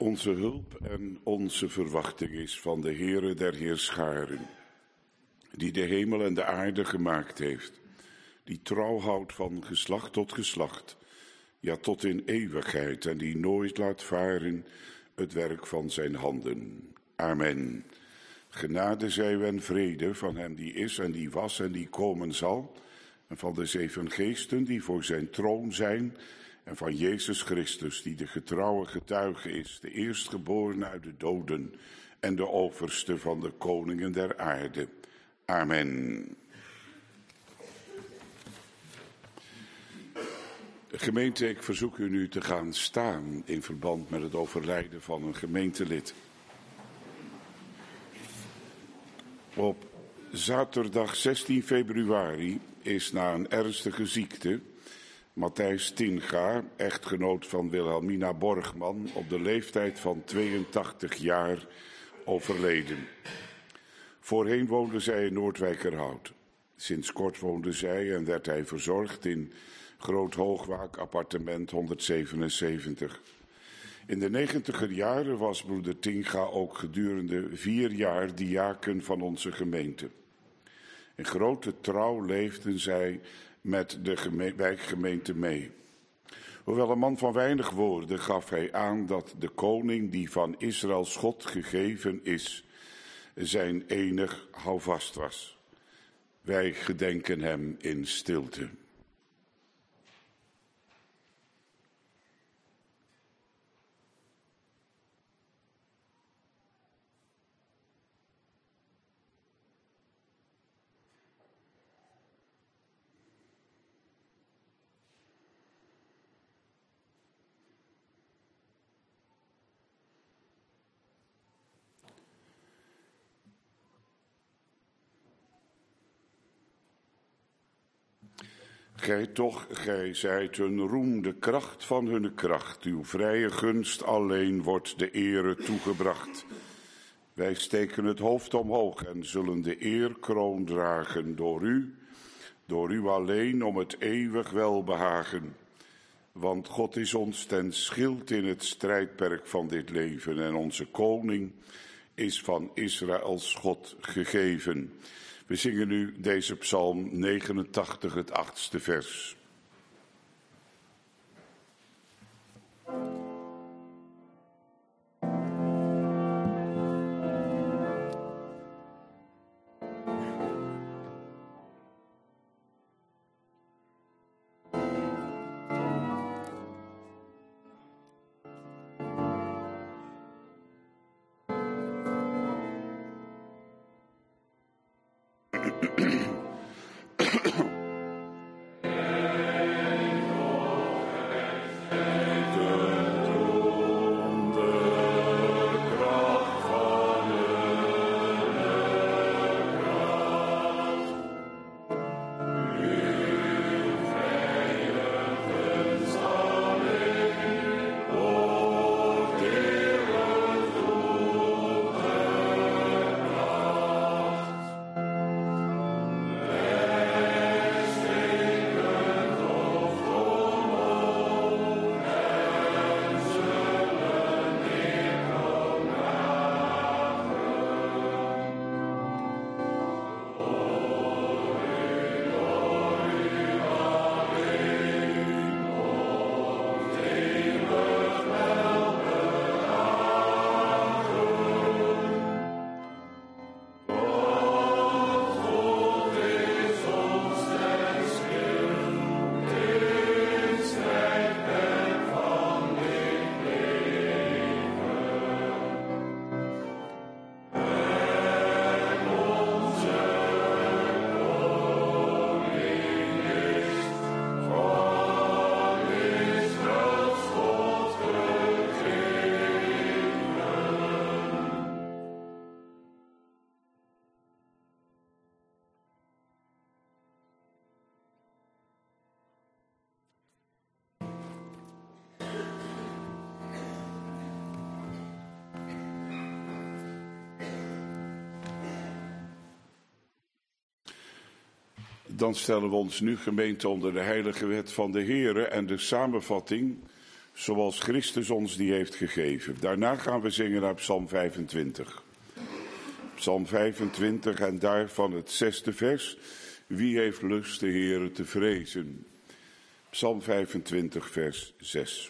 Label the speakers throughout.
Speaker 1: Onze hulp en onze verwachting is van de Heere der Heerscharen, die de hemel en de aarde gemaakt heeft, die trouw houdt van geslacht tot geslacht, ja tot in eeuwigheid, en die nooit laat varen het werk van zijn handen. Amen. Genade zij u en vrede van hem die is en die was en die komen zal, en van de 7 geesten die voor zijn troon zijn, en van Jezus Christus, die de getrouwe getuige is, de eerstgeborene uit de doden en de overste van de koningen der aarde. Amen. Gemeente, ik verzoek u nu te gaan staan in verband met het overlijden van een gemeentelid. Op zaterdag 16 februari is na een ernstige ziekte Matthijs Tinga, echtgenoot van Wilhelmina Borgman, op de leeftijd van 82 jaar overleden. Voorheen woonde zij in Noordwijkerhout. Sinds kort woonde zij en werd hij verzorgd in Groot Hoogwaak, appartement 177. In de 90er jaren was broeder Tinga ook gedurende 4 jaar diaken van onze gemeente. In grote trouw leefden zij met de wijkgemeente mee. Hoewel een man van weinig woorden gaf hij aan dat de koning die van Israëls God gegeven is, zijn enig houvast was. Wij gedenken hem in stilte. Gij toch, gij zijt hun roem de kracht van hunne kracht. Uw vrije gunst alleen wordt de ere toegebracht. Wij steken het hoofd omhoog en zullen de eerkroon dragen door u alleen om het eeuwig welbehagen. Want God is ons ten schild in het strijdperk van dit leven en onze koning is van Israëls God gegeven. We zingen nu deze psalm 89, het 8e vers. Dan stellen we ons nu, gemeente, onder de heilige wet van de Heere en de samenvatting zoals Christus ons die heeft gegeven. Daarna gaan we zingen uit Psalm 25. Psalm 25 en daarvan het 6e vers. Wie heeft lust de Heere te vrezen? Psalm 25 vers 6.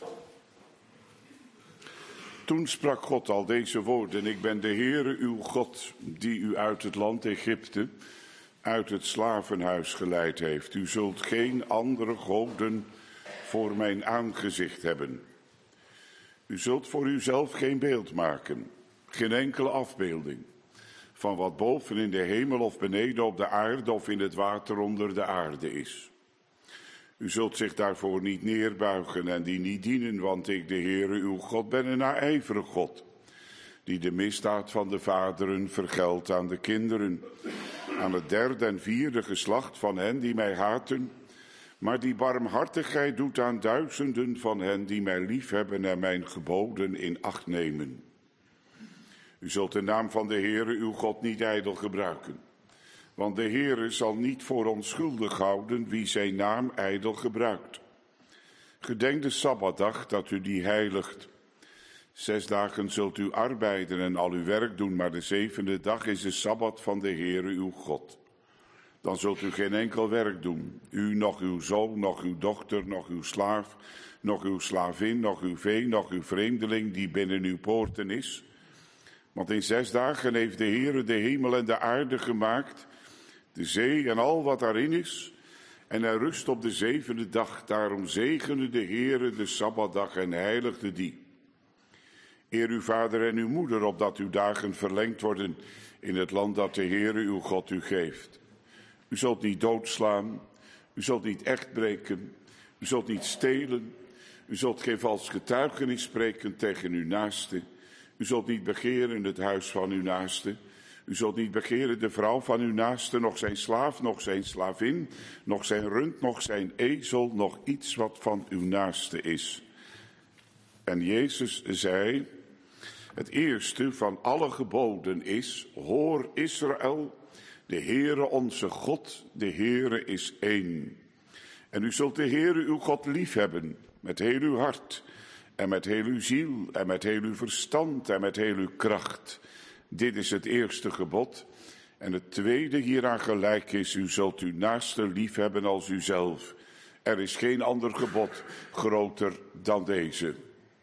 Speaker 1: Toen sprak God al deze woorden: ik ben de Heere uw God, die u uit het land Egypte, uit het slavenhuis geleid heeft. U zult geen andere goden voor mijn aangezicht hebben. U zult voor uzelf geen beeld maken, geen enkele afbeelding, van wat boven in de hemel of beneden op de aarde of in het water onder de aarde is. U zult zich daarvoor niet neerbuigen en die niet dienen, want ik, de Heere uw God, ben een naijverig God, die de misdaad van de vaderen vergeldt aan de kinderen, aan het 3e en 4e geslacht van hen die mij haten, maar die barmhartigheid doet aan duizenden van hen die mij liefhebben en mijn geboden in acht nemen. U zult de naam van de Heere uw God niet ijdel gebruiken, want de Heere zal niet voor onschuldig houden wie zijn naam ijdel gebruikt. Gedenk de Sabbatdag dat u die heiligt. 6 dagen zult u arbeiden en al uw werk doen, maar de 7e dag is de Sabbat van de Heere uw God. Dan zult u geen enkel werk doen, u, nog uw zoon, nog uw dochter, nog uw slaaf, nog uw slavin, nog uw vee, nog uw vreemdeling die binnen uw poorten is. Want in 6 dagen heeft de Heere de hemel en de aarde gemaakt, de zee en al wat daarin is, en hij rust op de 7e dag. Daarom zegende de Heere de Sabbatdag en heiligde die. Eer uw vader en uw moeder, opdat uw dagen verlengd worden in het land dat de Heere uw God u geeft. U zult niet doodslaan, u zult niet echt breken, u zult niet stelen, u zult geen vals getuigenis spreken tegen uw naaste, u zult niet begeren het huis van uw naaste, u zult niet begeren de vrouw van uw naaste, nog zijn slaaf, nog zijn slavin, nog zijn rund, nog zijn ezel, nog iets wat van uw naaste is. En Jezus zei, het eerste van alle geboden is, hoor Israël, de Heere onze God, de Heere is één. En u zult de Heere uw God liefhebben met heel uw hart en met heel uw ziel en met heel uw verstand en met heel uw kracht. Dit is het eerste gebod. En het tweede hieraan gelijk is, u zult uw naaste liefhebben als uzelf. Er is geen ander gebod groter dan deze.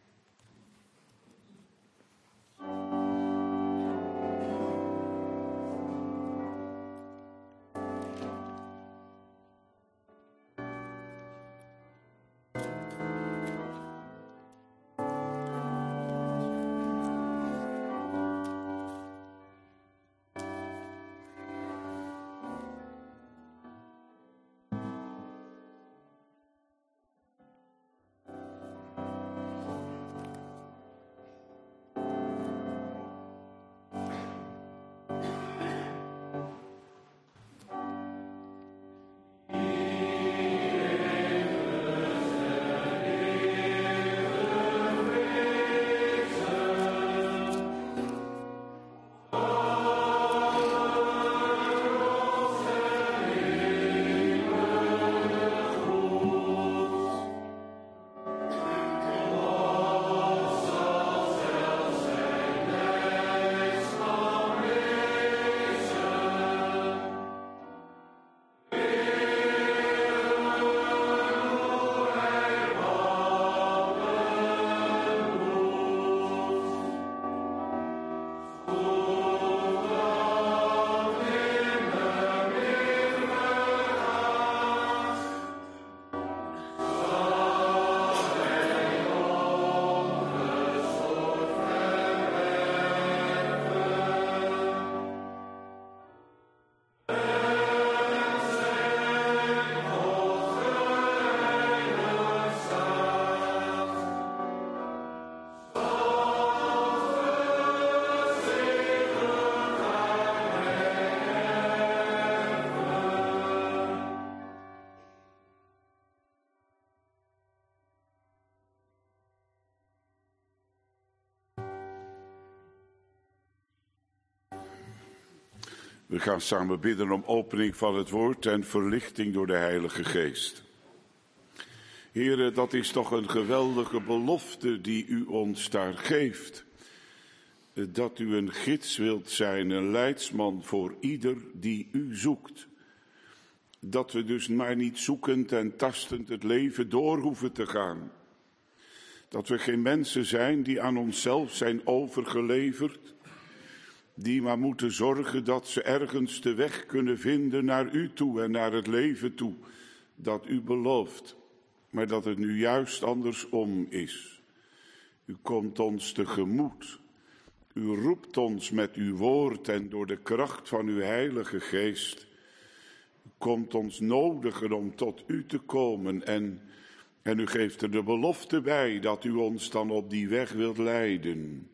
Speaker 1: We gaan samen bidden om opening van het woord en verlichting door de Heilige Geest. Heere, dat is toch een geweldige belofte die u ons daar geeft. Dat u een gids wilt zijn, een leidsman voor ieder die u zoekt. Dat we dus maar niet zoekend en tastend het leven door hoeven te gaan. Dat we geen mensen zijn die aan onszelf zijn overgeleverd. Die maar moeten zorgen dat ze ergens de weg kunnen vinden naar u toe en naar het leven toe. Dat u belooft. Maar dat het nu juist andersom is. U komt ons tegemoet. U roept ons met uw woord en door de kracht van uw Heilige Geest. U komt ons nodigen om tot u te komen en u geeft er de belofte bij dat u ons dan op die weg wilt leiden.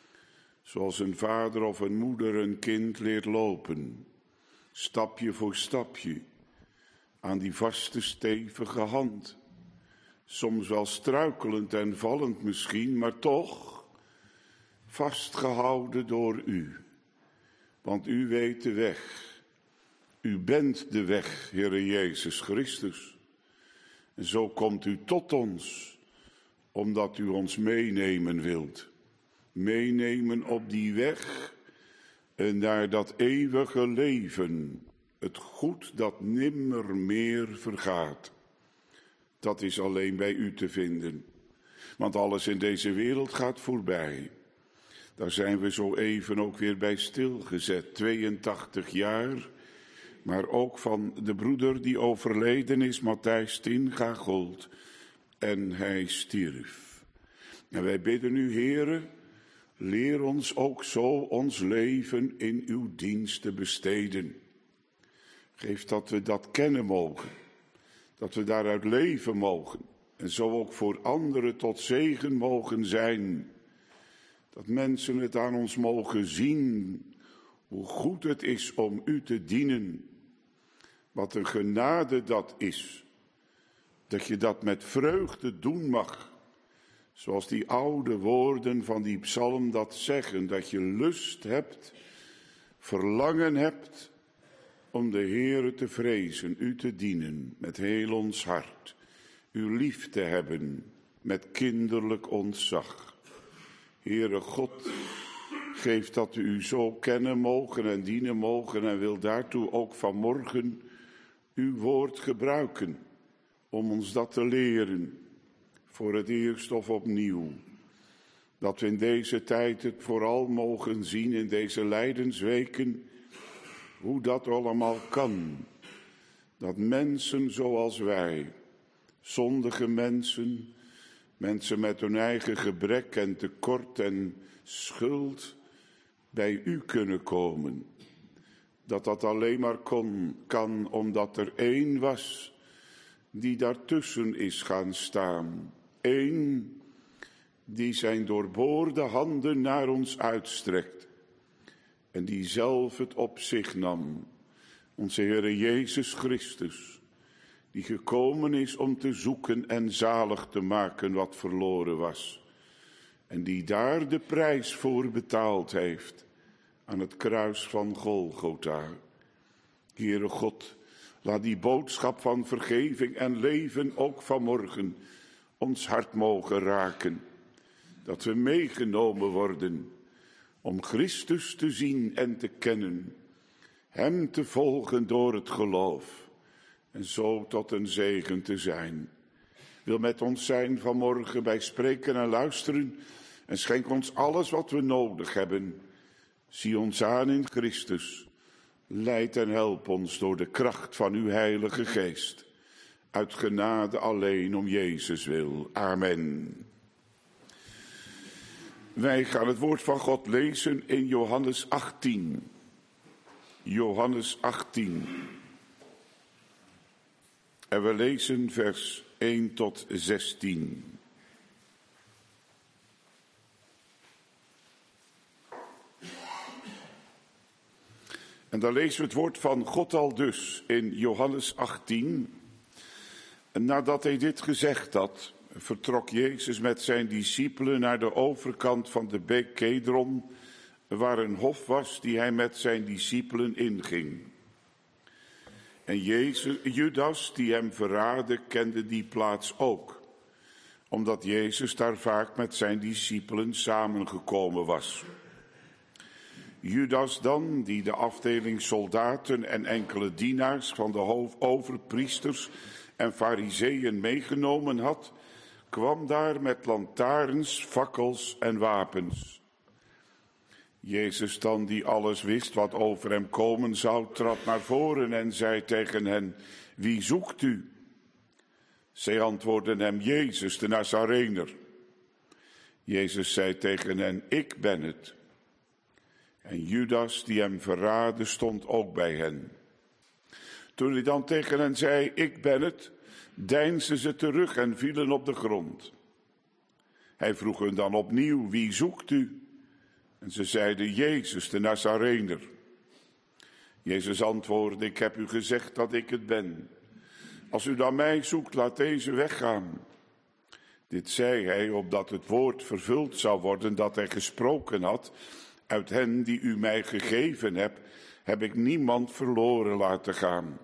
Speaker 1: Zoals een vader of een moeder een kind leert lopen. Stapje voor stapje. Aan die vaste stevige hand. Soms wel struikelend en vallend misschien, maar toch vastgehouden door u. Want u weet de weg. U bent de weg, Heere Jezus Christus. En zo komt u tot ons, omdat u ons meenemen wilt. Meenemen op die weg en naar dat eeuwige leven. Het goed dat nimmer meer vergaat. Dat is alleen bij u te vinden. Want alles in deze wereld gaat voorbij. Daar zijn we zo even ook weer bij stilgezet. 82 jaar. Maar ook van de broeder die overleden is, Matthijs Tinga Gold. En hij stierf. En wij bidden u, Heere, leer ons ook zo ons leven in uw dienst te besteden. Geef dat we dat kennen mogen. Dat we daaruit leven mogen. En zo ook voor anderen tot zegen mogen zijn. Dat mensen het aan ons mogen zien. Hoe goed het is om u te dienen. Wat een genade dat is. Dat je dat met vreugde doen mag. Zoals die oude woorden van die psalm dat zeggen. Dat je lust hebt, verlangen hebt om de Heere te vrezen, u te dienen met heel ons hart. U lief te hebben met kinderlijk ontzag. Heere God, geef dat we u zo kennen mogen en dienen mogen en wil daartoe ook vanmorgen uw woord gebruiken. Om ons dat te leren, voor het eerst of opnieuw. Dat we in deze tijd het vooral mogen zien in deze lijdensweken. Hoe dat allemaal kan. Dat mensen zoals wij, zondige mensen, mensen met hun eigen gebrek en tekort en schuld, bij u kunnen komen. Dat dat alleen maar kan omdat er één was die daartussen is gaan staan. Eén die zijn doorboorde handen naar ons uitstrekt. En die zelf het op zich nam. Onze Heere Jezus Christus. Die gekomen is om te zoeken en zalig te maken wat verloren was. En die daar de prijs voor betaald heeft. Aan het kruis van Golgotha. Heere God, laat die boodschap van vergeving en leven ook vanmorgen ons hart mogen raken. Dat we meegenomen worden om Christus te zien en te kennen. Hem te volgen door het geloof. En zo tot een zegen te zijn. Wil met ons zijn vanmorgen bij spreken en luisteren. En schenk ons alles wat we nodig hebben. Zie ons aan in Christus. Leid en help ons door de kracht van uw Heilige Geest. Uit genade alleen om Jezus wil. Amen. Wij gaan het woord van God lezen in Johannes 18. Johannes 18. En we lezen vers 1 tot 16. En dan lezen we het woord van God al dus in Johannes 18. En nadat hij dit gezegd had, vertrok Jezus met zijn discipelen naar de overkant van de beek Kedron, waar een hof was die hij met zijn discipelen inging. En Judas, die hem verraadde, kende die plaats ook, omdat Jezus daar vaak met zijn discipelen samengekomen was. Judas dan, die de afdeling soldaten en enkele dienaars van de overpriesters en fariseeën meegenomen had, kwam daar met lantaarns, fakkels en wapens. Jezus dan, die alles wist wat over hem komen zou, trad naar voren en zei tegen hen: wie zoekt u? Zij antwoordden hem: Jezus, de Nazarener. Jezus zei tegen hen: ik ben het. En Judas, die hem verraadde, stond ook bij hen. Toen hij dan tegen hen zei: ik ben het, deinsden ze terug en vielen op de grond. Hij vroeg hen dan opnieuw: wie zoekt u? En ze zeiden: Jezus, de Nazarener. Jezus antwoordde: ik heb u gezegd dat ik het ben. Als u dan mij zoekt, laat deze weggaan. Dit zei hij opdat het woord vervuld zou worden dat hij gesproken had: uit hen die u mij gegeven hebt, heb ik niemand verloren laten gaan.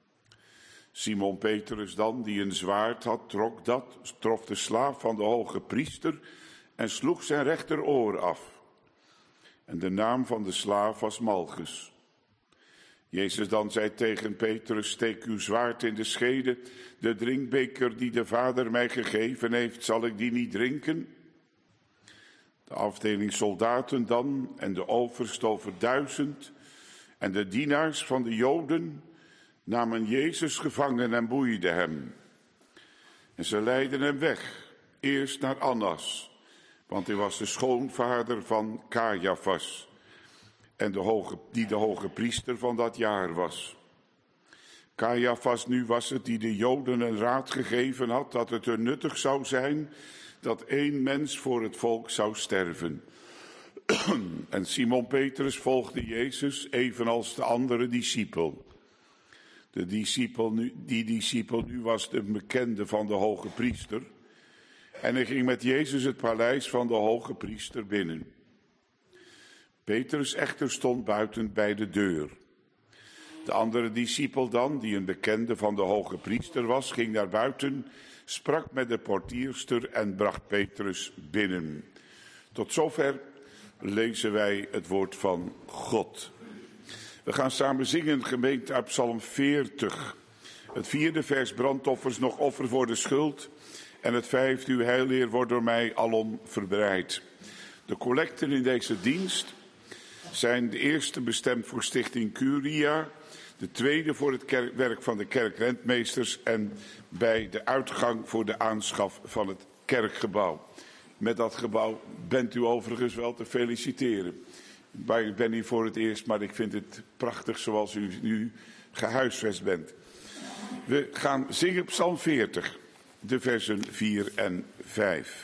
Speaker 1: Simon Petrus dan, die een zwaard had, trof de slaaf van de hoge priester en sloeg zijn rechteroor af. En de naam van de slaaf was Malchus. Jezus dan zei tegen Petrus: steek uw zwaard in de schede. De drinkbeker die de Vader mij gegeven heeft, zal ik die niet drinken? De afdeling soldaten dan en de overste over 1000 en de dienaars van de Joden namen Jezus gevangen en boeiden hem. En ze leidden hem weg, eerst naar Annas, want hij was de schoonvader van Caiaphas, en die de hoge priester van dat jaar was. Caiaphas nu was het die de Joden een raad gegeven had dat het hun nuttig zou zijn dat 1 mens voor het volk zou sterven. En Simon Petrus volgde Jezus, evenals de andere discipel. Die discipel nu was de bekende van de hoge priester. En hij ging met Jezus het paleis van de hoge priester binnen. Petrus echter stond buiten bij de deur. De andere discipel dan, die een bekende van de hoge priester was, ging naar buiten, sprak met de portierster en bracht Petrus binnen. Tot zover lezen wij het woord van God. We gaan samen zingen, gemeente, uit Psalm 40. Het 4e vers: brandoffers, nog offer voor de schuld. En het 5e: uw heilleer wordt door mij alom verbreid. De collecten in deze dienst zijn de eerste bestemd voor Stichting Curia, de tweede voor het werk van de kerkrentmeesters en bij de uitgang voor de aanschaf van het kerkgebouw. Met dat gebouw bent u overigens wel te feliciteren. Ik ben hier voor het eerst, maar ik vind het prachtig zoals u nu gehuisvest bent. We gaan zingen Psalm 40, de versen 4 en 5.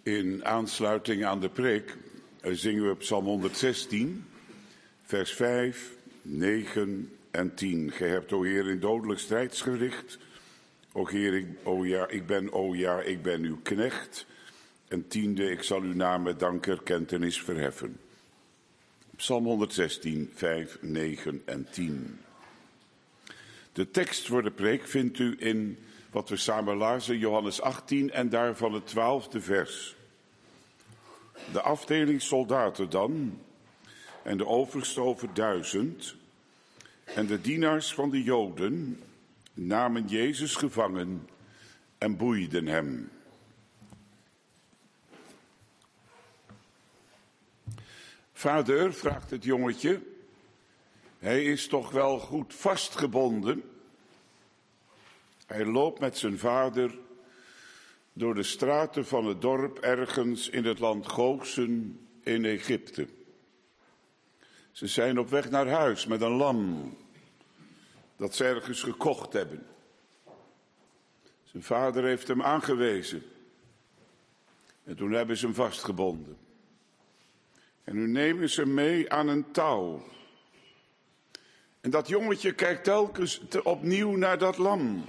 Speaker 1: In aansluiting aan de preek zingen we Psalm 116, vers 5, 9 en 10. Gij hebt, o Heer, in dodelijk strijdsgericht. O Heer, ik ben uw knecht. En 10e, ik zal uw naam met dankerkentenis verheffen. Psalm 116, 5, 9 en 10. De tekst voor de preek vindt u in wat we samen lazen, Johannes 18 en daarvan het 12e vers. De afdeling soldaten dan, en de overste over 1000, en de dienaars van de Joden namen Jezus gevangen en boeiden hem. Vader, vraagt het jongetje, hij is toch wel goed vastgebonden? Hij loopt met zijn vader door de straten van het dorp ergens in het land Gozen in Egypte. Ze zijn op weg naar huis met een lam dat ze ergens gekocht hebben. Zijn vader heeft hem aangewezen en toen hebben ze hem vastgebonden. En nu nemen ze mee aan een touw. En dat jongetje kijkt telkens opnieuw naar dat lam.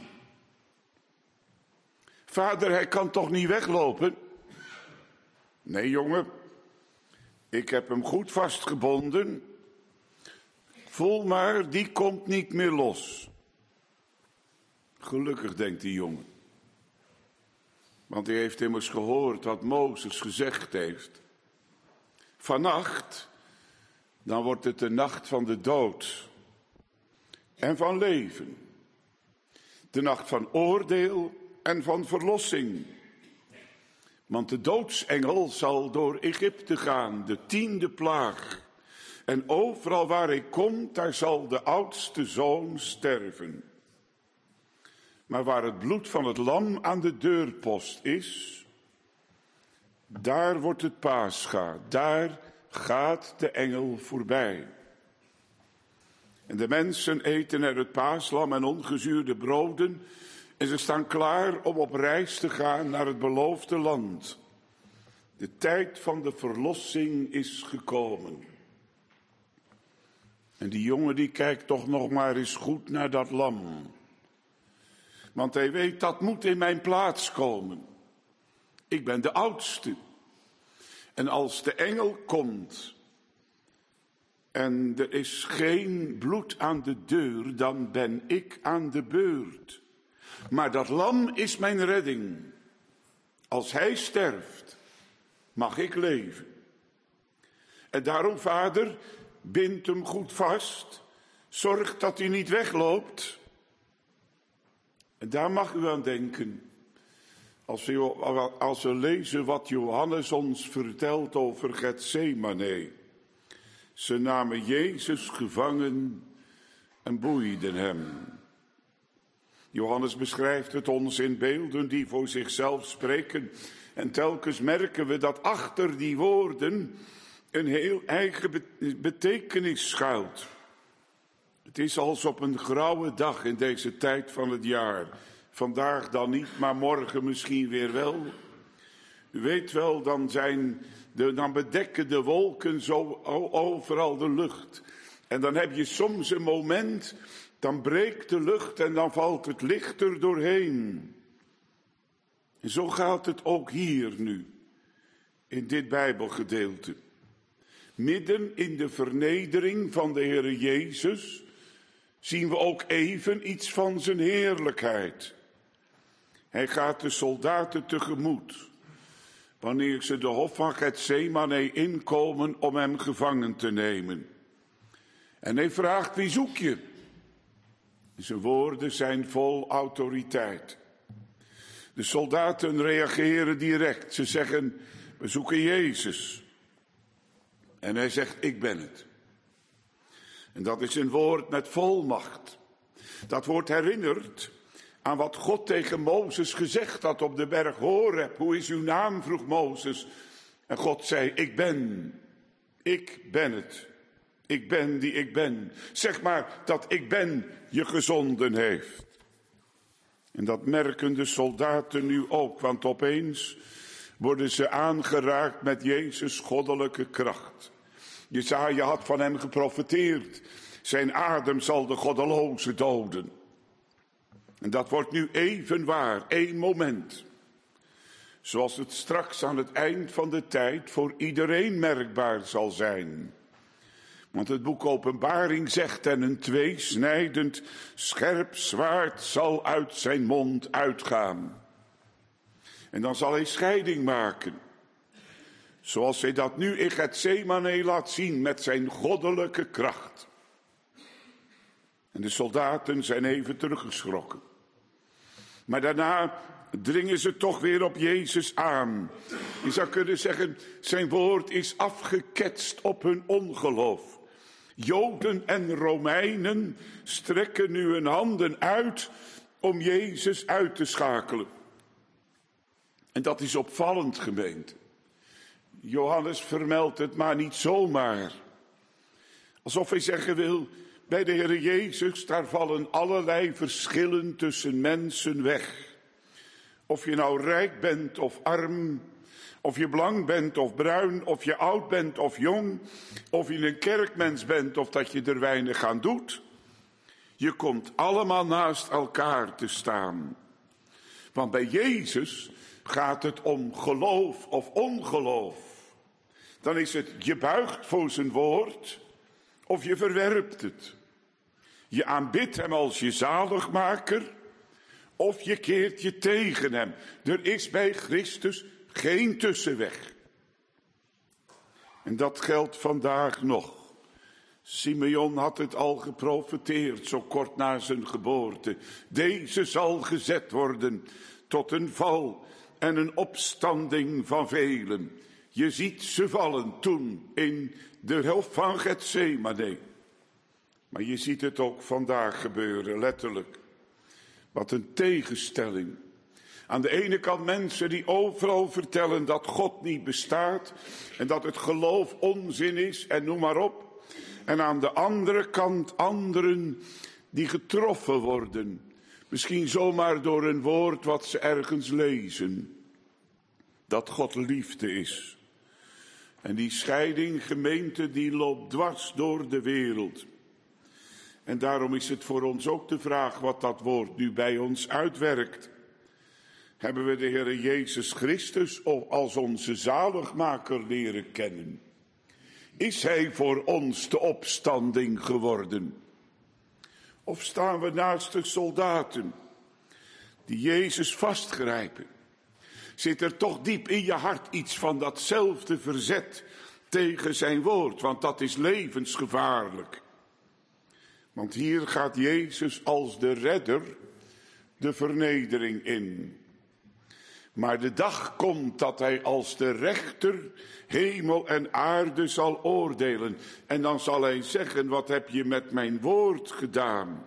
Speaker 1: Vader, hij kan toch niet weglopen? Nee, jongen, ik heb hem goed vastgebonden. Voel maar, die komt niet meer los. Gelukkig, denkt die jongen. Want hij heeft immers gehoord wat Mozes gezegd heeft. Vannacht, dan wordt het de nacht van de dood en van leven. De nacht van oordeel en van verlossing. Want de doodsengel zal door Egypte gaan, de 10e plaag. En overal waar hij komt, daar zal de oudste zoon sterven. Maar waar het bloed van het lam aan de deurpost is, daar wordt het Pascha, daar gaat de engel voorbij. En de mensen eten er het paaslam en ongezuurde broden en ze staan klaar om op reis te gaan naar het beloofde land. De tijd van de verlossing is gekomen. En die jongen die kijkt toch nog maar eens goed naar dat lam. Want hij weet, dat moet in mijn plaats komen. Ik ben de oudste. En als de engel komt en er is geen bloed aan de deur, dan ben ik aan de beurt. Maar dat lam is mijn redding. Als hij sterft, mag ik leven. En daarom, vader, bind hem goed vast. Zorg dat hij niet wegloopt. En daar mag u aan denken. Als we lezen wat Johannes ons vertelt over Getsemane. Ze namen Jezus gevangen en boeiden hem. Johannes beschrijft het ons in beelden die voor zichzelf spreken. En telkens merken we dat achter die woorden een heel eigen betekenis schuilt. Het is als op een grauwe dag in deze tijd van het jaar. Vandaag dan niet, maar morgen misschien weer wel. U weet wel, dan bedekken de wolken zo overal de lucht. En dan heb je soms een moment, dan breekt de lucht en dan valt het licht er doorheen. En zo gaat het ook hier nu, in dit Bijbelgedeelte. Midden in de vernedering van de Heere Jezus zien we ook even iets van zijn heerlijkheid. Hij gaat de soldaten tegemoet, wanneer ze de hof van Getsemane inkomen om hem gevangen te nemen. En hij vraagt, wie zoek je? Zijn woorden zijn vol autoriteit. De soldaten reageren direct. Ze zeggen, we zoeken Jezus. En hij zegt, ik ben het. En dat is een woord met volmacht. Dat wordt herinnerd aan wat God tegen Mozes gezegd had op de berg Horeb. Hoe is uw naam, vroeg Mozes. En God zei, ik ben het. Ik ben die ik ben. Zeg maar dat ik ben je gezonden heeft. En dat merken de soldaten nu ook, want opeens, worden ze aangeraakt met Jezus' goddelijke kracht. Jesaja had van hem geprofeteerd. Zijn adem zal de goddeloze doden. En dat wordt nu even waar, één moment. Zoals het straks aan het eind van de tijd voor iedereen merkbaar zal zijn. Want het boek Openbaring zegt: en een tweesnijdend scherp zwaard zal uit zijn mond uitgaan. En dan zal hij scheiding maken. Zoals hij dat nu in Getsemane laat zien met zijn goddelijke kracht. En de soldaten zijn even teruggeschrokken. Maar daarna dringen ze toch weer op Jezus aan. Je zou kunnen zeggen, zijn woord is afgeketst op hun ongeloof. Joden en Romeinen strekken nu hun handen uit om Jezus uit te schakelen. En dat is opvallend, gemeente. Johannes vermeldt het maar niet zomaar. Alsof hij zeggen wil, bij de Heer Jezus, daar vallen allerlei verschillen tussen mensen weg. Of je nou rijk bent of arm, of je blank bent of bruin, of je oud bent of jong, of je een kerkmens bent of dat je er weinig aan doet. Je komt allemaal naast elkaar te staan. Want bij Jezus gaat het om geloof of ongeloof. Dan is het, je buigt voor zijn woord of je verwerpt het. Je aanbidt hem als je zaligmaker of je keert je tegen hem. Er is bij Christus geen tussenweg. En dat geldt vandaag nog. Simeon had het al geprofeteerd, zo kort na zijn geboorte. Deze zal gezet worden tot een val en een opstanding van velen. Je ziet ze vallen toen in de hof van Getsemane. Maar je ziet het ook vandaag gebeuren, letterlijk. Wat een tegenstelling. Aan de ene kant mensen die overal vertellen dat God niet bestaat en dat het geloof onzin is en noem maar op. En aan de andere kant anderen die getroffen worden. Misschien zomaar door een woord wat ze ergens lezen. Dat God liefde is. En die scheiding, gemeente, die loopt dwars door de wereld. En daarom is het voor ons ook de vraag wat dat woord nu bij ons uitwerkt. Hebben we de Heer Jezus Christus als onze zaligmaker leren kennen? Is hij voor ons de opstanding geworden? Of staan we naast de soldaten die Jezus vastgrijpen? Zit er toch diep in je hart iets van datzelfde verzet tegen zijn woord? Want dat is levensgevaarlijk. Want hier gaat Jezus als de redder de vernedering in. Maar de dag komt dat hij als de rechter hemel en aarde zal oordelen. En dan zal hij zeggen, wat heb je met mijn woord gedaan?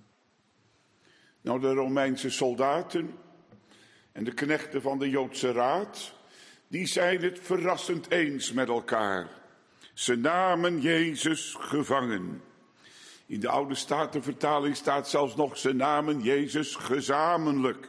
Speaker 1: Nou, de Romeinse soldaten en de knechten van de Joodse raad, die zijn het verrassend eens met elkaar. Ze namen Jezus gevangen. In de oude Statenvertaling staat zelfs nog, ze namen Jezus gezamenlijk.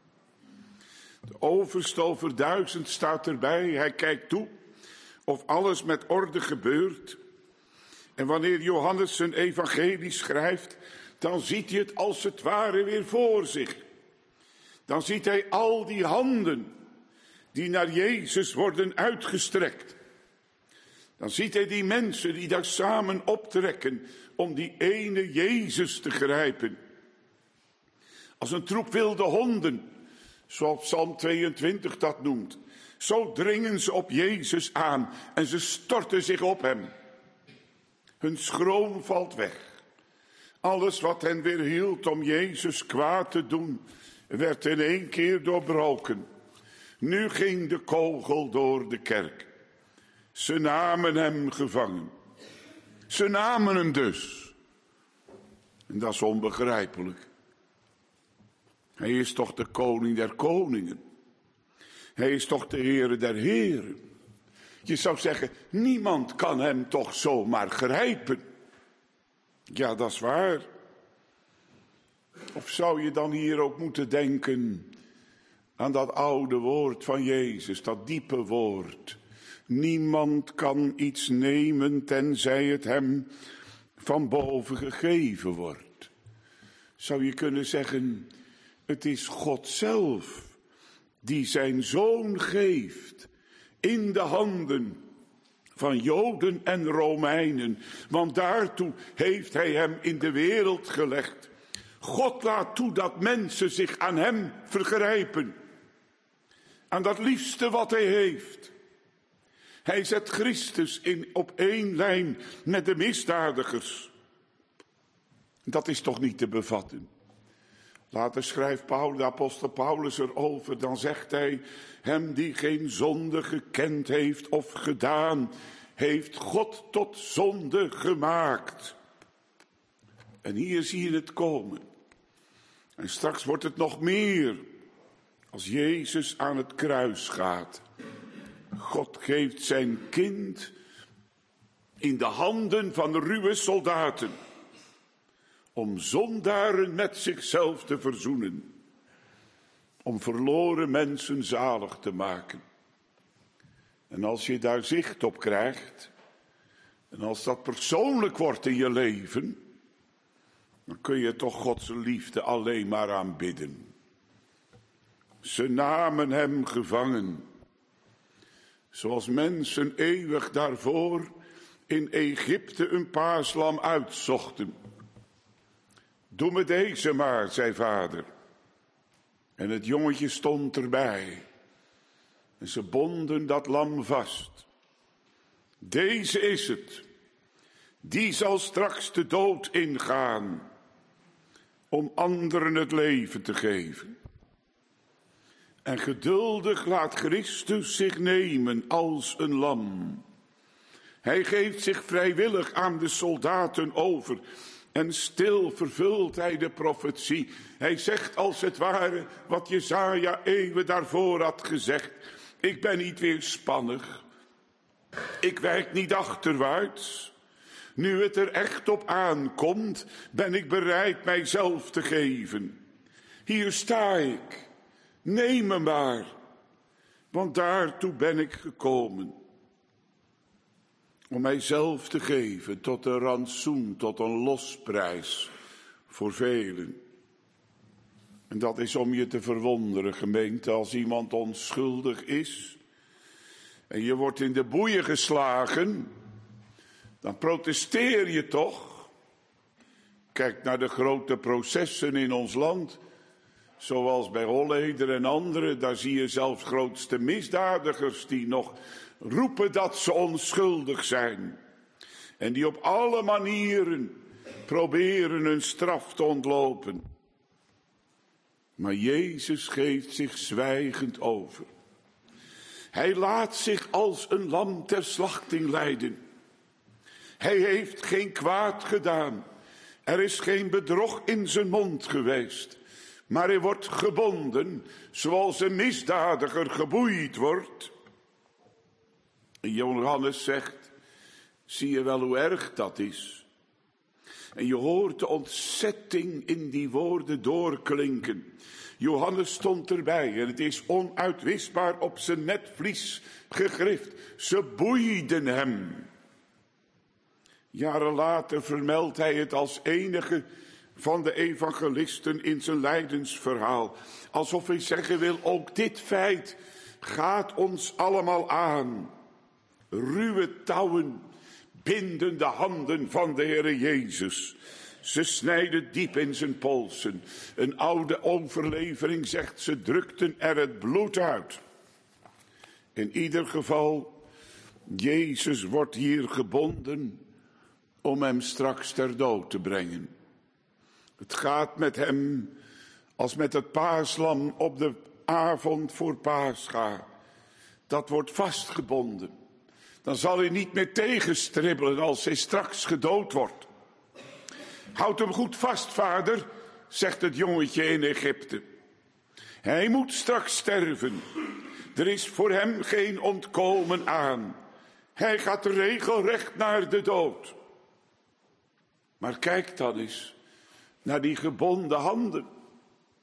Speaker 1: De overste over 1000 staat erbij, hij kijkt toe of alles met orde gebeurt. En wanneer Johannes zijn evangelie schrijft, dan ziet hij het als het ware weer voor zich. Dan ziet hij al die handen die naar Jezus worden uitgestrekt. Dan ziet hij die mensen die daar samen optrekken om die ene Jezus te grijpen. Als een troep wilde honden, zoals Psalm 22 dat noemt. Zo dringen ze op Jezus aan en ze storten zich op hem. Hun schroom valt weg. Alles wat hen weerhield om Jezus kwaad te doen, werd in één keer doorbroken. Nu ging de kogel door de kerk. Ze namen hem gevangen. Ze namen hem dus. En dat is onbegrijpelijk. Hij is toch de koning der koningen. Hij is toch de Heere der heren. Je zou zeggen, niemand kan hem toch zomaar grijpen. Ja, dat is waar. Of zou je dan hier ook moeten denken aan dat oude woord van Jezus, dat diepe woord. Niemand kan iets nemen tenzij het hem van boven gegeven wordt. Zou je kunnen zeggen, het is God zelf die zijn zoon geeft in de handen van Joden en Romeinen. Want daartoe heeft hij hem in de wereld gelegd. God laat toe dat mensen zich aan hem vergrijpen. Aan dat liefste wat hij heeft. Hij zet Christus op één lijn met de misdadigers. Dat is toch niet te bevatten. Later schrijft de apostel Paulus erover, dan zegt hij, hem die geen zonde gekend heeft of gedaan, heeft God tot zonde gemaakt. En hier zie je het komen. En straks wordt het nog meer, als Jezus aan het kruis gaat. God geeft zijn kind in de handen van ruwe soldaten, om zondaren met zichzelf te verzoenen, om verloren mensen zalig te maken. En als je daar zicht op krijgt, en als dat persoonlijk wordt in je leven, dan kun je toch Gods liefde alleen maar aanbidden. Ze namen hem gevangen, zoals mensen eeuwig daarvoor in Egypte een paaslam uitzochten. Doe me deze maar, zei vader. En het jongetje stond erbij. En ze bonden dat lam vast. Deze is het. Die zal straks de dood ingaan, om anderen het leven te geven. En geduldig laat Christus zich nemen als een lam. Hij geeft zich vrijwillig aan de soldaten over. En stil vervult hij de profetie. Hij zegt als het ware wat Jesaja eeuwen daarvoor had gezegd. Ik ben niet weerspannig. Ik wijk niet achterwaarts. Nu het er echt op aankomt, ben ik bereid mijzelf te geven. Hier sta ik. Neem me maar. Want daartoe ben ik gekomen. Om mijzelf te geven tot een rantsoen, tot een losprijs voor velen. En dat is om je te verwonderen, gemeente, als iemand onschuldig is en je wordt in de boeien geslagen, dan protesteer je toch. Kijk naar de grote processen in ons land, zoals bij Holleder en anderen, daar zie je zelfs grootste misdadigers die nog roepen dat ze onschuldig zijn. En die op alle manieren proberen hun straf te ontlopen. Maar Jezus geeft zich zwijgend over. Hij laat zich als een lam ter slachting leiden. Hij heeft geen kwaad gedaan. Er is geen bedrog in zijn mond geweest. Maar hij wordt gebonden zoals een misdadiger geboeid wordt. En Johannes zegt, zie je wel hoe erg dat is? En je hoort de ontzetting in die woorden doorklinken. Johannes stond erbij en het is onuitwisbaar op zijn netvlies gegrift. Ze boeiden hem. Jaren later vermeldt hij het als enige van de evangelisten in zijn lijdensverhaal. Alsof hij zeggen wil, ook dit feit gaat ons allemaal aan. Ruwe touwen binden de handen van de Heere Jezus. Ze snijden diep in zijn polsen. Een oude overlevering zegt, ze drukten er het bloed uit. In ieder geval, Jezus wordt hier gebonden om hem straks ter dood te brengen. Het gaat met hem als met het paaslam op de avond voor Pascha. Dat wordt vastgebonden. Dan zal hij niet meer tegenstribbelen als hij straks gedood wordt. Houd hem goed vast, vader, zegt het jongetje in Egypte. Hij moet straks sterven. Er is voor hem geen ontkomen aan. Hij gaat regelrecht naar de dood. Maar kijk dan eens naar die gebonden handen.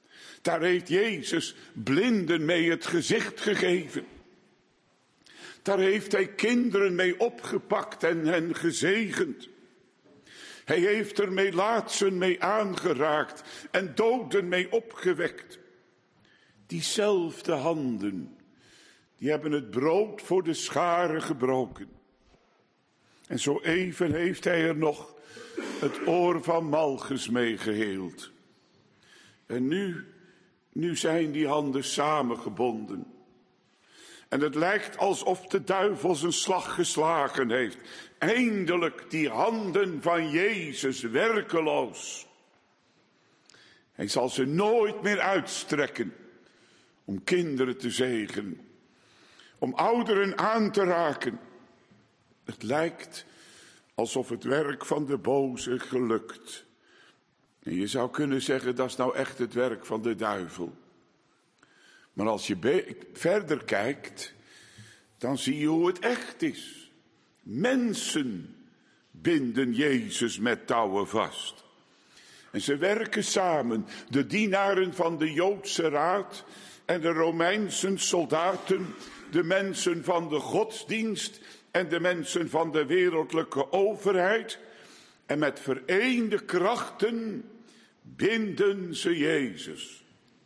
Speaker 1: Daar heeft Jezus blinden mee het gezicht gegeven. Daar heeft hij kinderen mee opgepakt en hen gezegend. Hij heeft er melaatsen mee aangeraakt en doden mee opgewekt. Diezelfde handen, die hebben het brood voor de scharen gebroken. En zo even heeft hij er nog het oor van Malchus mee geheeld. En nu zijn die handen samengebonden. En het lijkt alsof de duivel zijn slag geslagen heeft. Eindelijk die handen van Jezus werkeloos. Hij zal ze nooit meer uitstrekken om kinderen te zegenen, om ouderen aan te raken. Het lijkt alsof het werk van de boze gelukt. En je zou kunnen zeggen, dat is nou echt het werk van de duivel. Maar als je verder kijkt, dan zie je hoe het echt is. Mensen binden Jezus met touwen vast. En ze werken samen, de dienaren van de Joodse raad en de Romeinse soldaten, de mensen van de godsdienst en de mensen van de wereldlijke overheid. En met vereende krachten binden ze Jezus.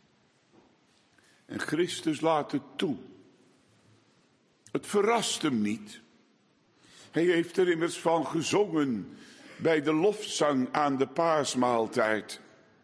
Speaker 1: En Christus laat het toe. Het verrast hem niet. Hij heeft er immers van gezongen bij de lofzang aan de paasmaaltijd.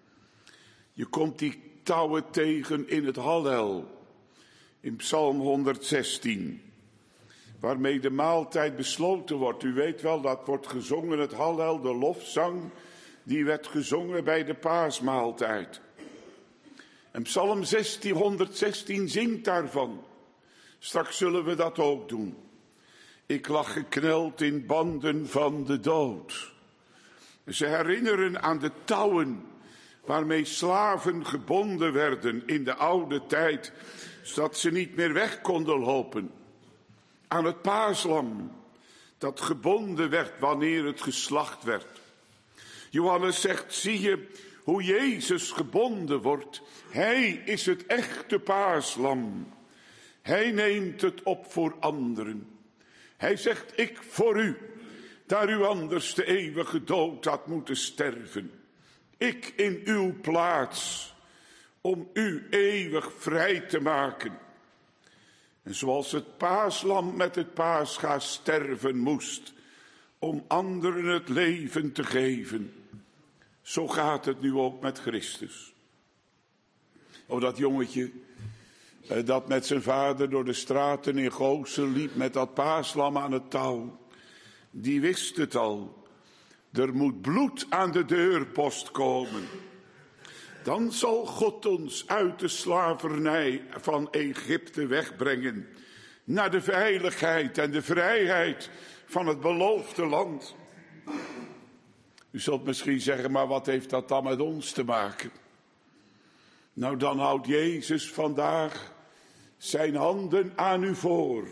Speaker 1: Je komt die touwen tegen in het Hallel, in Psalm 116, waarmee de maaltijd besloten wordt. U weet wel, dat wordt gezongen, het Hallel, de lofzang, die werd gezongen bij de paasmaaltijd. En Psalm 116 zingt daarvan. Straks zullen we dat ook doen. Ik lag gekneld in banden van de dood. Ze herinneren aan de touwen waarmee slaven gebonden werden in de oude tijd, zodat ze niet meer weg konden lopen. Aan het paaslam dat gebonden werd wanneer het geslacht werd. Johannes zegt, zie je hoe Jezus gebonden wordt. Hij is het echte paaslam. Hij neemt het op voor anderen. Hij zegt, ik voor u, daar u anders de eeuwige dood had moeten sterven. Ik in uw plaats, om u eeuwig vrij te maken. En zoals het paaslam met het paascha sterven moest, om anderen het leven te geven, zo gaat het nu ook met Christus. Oh, dat jongetje dat met zijn vader door de straten in Gozen liep met dat paaslam aan het touw, die wist het al. Er moet bloed aan de deurpost komen. Dan zal God ons uit de slavernij van Egypte wegbrengen naar de veiligheid en de vrijheid van het beloofde land. U zult misschien zeggen, maar wat heeft dat dan met ons te maken? Nou, dan houdt Jezus vandaag zijn handen aan u voor.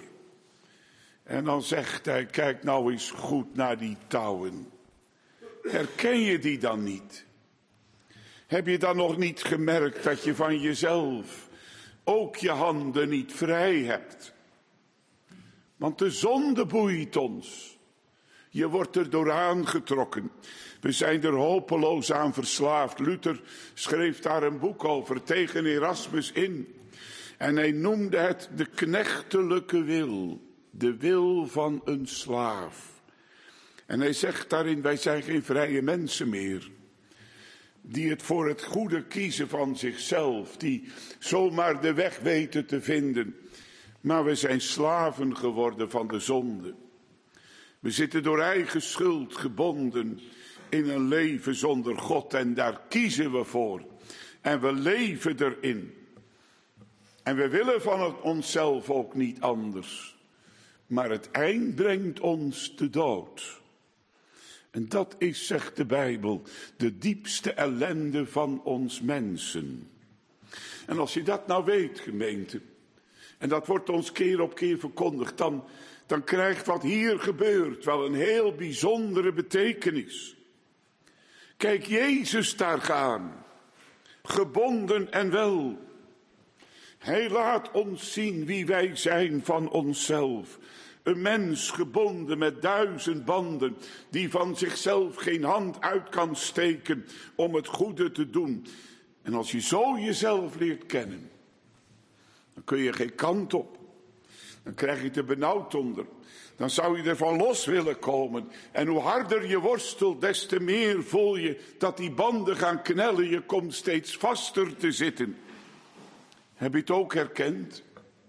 Speaker 1: En dan zegt hij, kijk nou eens goed naar die touwen. Herken je die dan niet? Heb je dan nog niet gemerkt dat je van jezelf ook je handen niet vrij hebt? Want de zonde boeit ons. Je wordt er door aangetrokken. We zijn er hopeloos aan verslaafd. Luther schreef daar een boek over tegen Erasmus in. En hij noemde het de knechtelijke wil. De wil van een slaaf. En hij zegt daarin, wij zijn geen vrije mensen meer. Die het voor het goede kiezen van zichzelf. Die zomaar de weg weten te vinden. Maar we zijn slaven geworden van de zonde. We zitten door eigen schuld gebonden in een leven zonder God. En daar kiezen we voor. En we leven erin. En we willen van onszelf ook niet anders. Maar het eind brengt ons de dood. En dat is, zegt de Bijbel, de diepste ellende van ons mensen. En als je dat nou weet, gemeente, en dat wordt ons keer op keer verkondigd, dan krijgt wat hier gebeurt wel een heel bijzondere betekenis. Kijk, Jezus daar gaan. gebonden en wel. Hij laat ons zien wie wij zijn van onszelf. Een mens gebonden met 1000 banden, die van zichzelf geen hand uit kan steken om het goede te doen. En als je zo jezelf leert kennen, dan kun je geen kant op. Dan krijg je het er benauwd onder. Dan zou je ervan los willen komen. En hoe harder je worstelt, des te meer voel je dat die banden gaan knellen. Je komt steeds vaster te zitten. Heb je het ook herkend?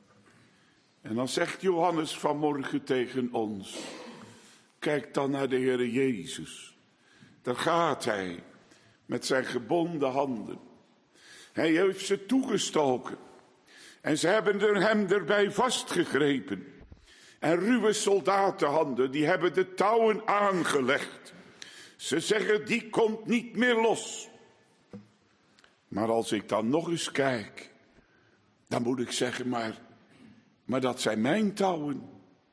Speaker 1: En dan zegt Johannes vanmorgen tegen ons: kijk dan naar de Heere Jezus. Daar gaat hij met zijn gebonden handen. Hij heeft ze toegestoken. En ze hebben hem erbij vastgegrepen. En ruwe soldatenhanden, die hebben de touwen aangelegd. Ze zeggen, die komt niet meer los. Maar als ik dan nog eens kijk, dan moet ik zeggen, maar dat zijn mijn touwen.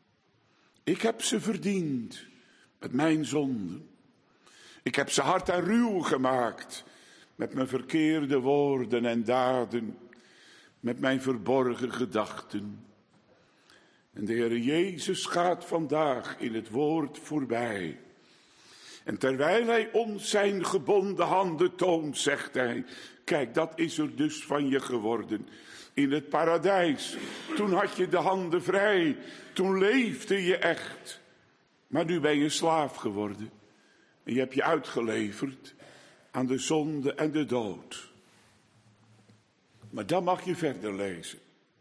Speaker 1: Ik heb ze verdiend met mijn zonden. Ik heb ze hard en ruw gemaakt met mijn verkeerde woorden en daden, met mijn verborgen gedachten. En de Heer Jezus gaat vandaag in het woord voorbij. En terwijl hij ons zijn gebonden handen toont, zegt hij, kijk, dat is er dus van je geworden. In het paradijs, toen had je de handen vrij, toen leefde je echt. Maar nu ben je slaaf geworden. En je hebt je uitgeleverd aan de zonde en de dood. Maar dan mag je verder lezen.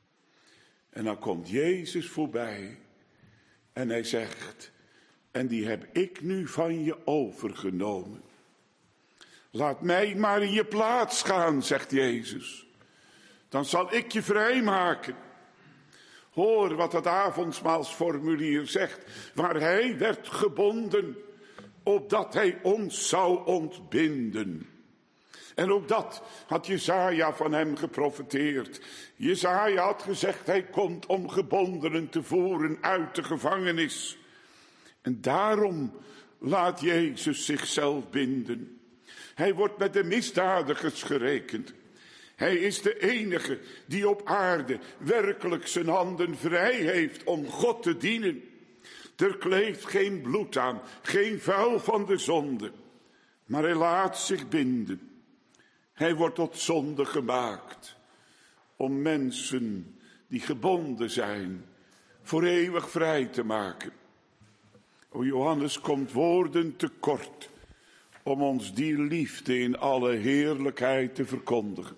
Speaker 1: En dan komt Jezus voorbij en hij zegt, en die heb ik nu van je overgenomen. Laat mij maar in je plaats gaan, zegt Jezus. Dan zal ik je vrijmaken. Hoor wat het avondmaalsformulier zegt, waar hij werd gebonden, opdat hij ons zou ontbinden. En ook dat had Jesaja van hem geprofeteerd. Jesaja had gezegd, hij komt om gebondenen te voeren uit de gevangenis. En daarom laat Jezus zichzelf binden. Hij wordt met de misdadigers gerekend. Hij is de enige die op aarde werkelijk zijn handen vrij heeft om God te dienen. Er kleeft geen bloed aan, geen vuil van de zonde. Maar hij laat zich binden. Hij wordt tot zonde gemaakt. Om mensen die gebonden zijn voor eeuwig vrij te maken. O, Johannes komt woorden tekort om ons die liefde in alle heerlijkheid te verkondigen.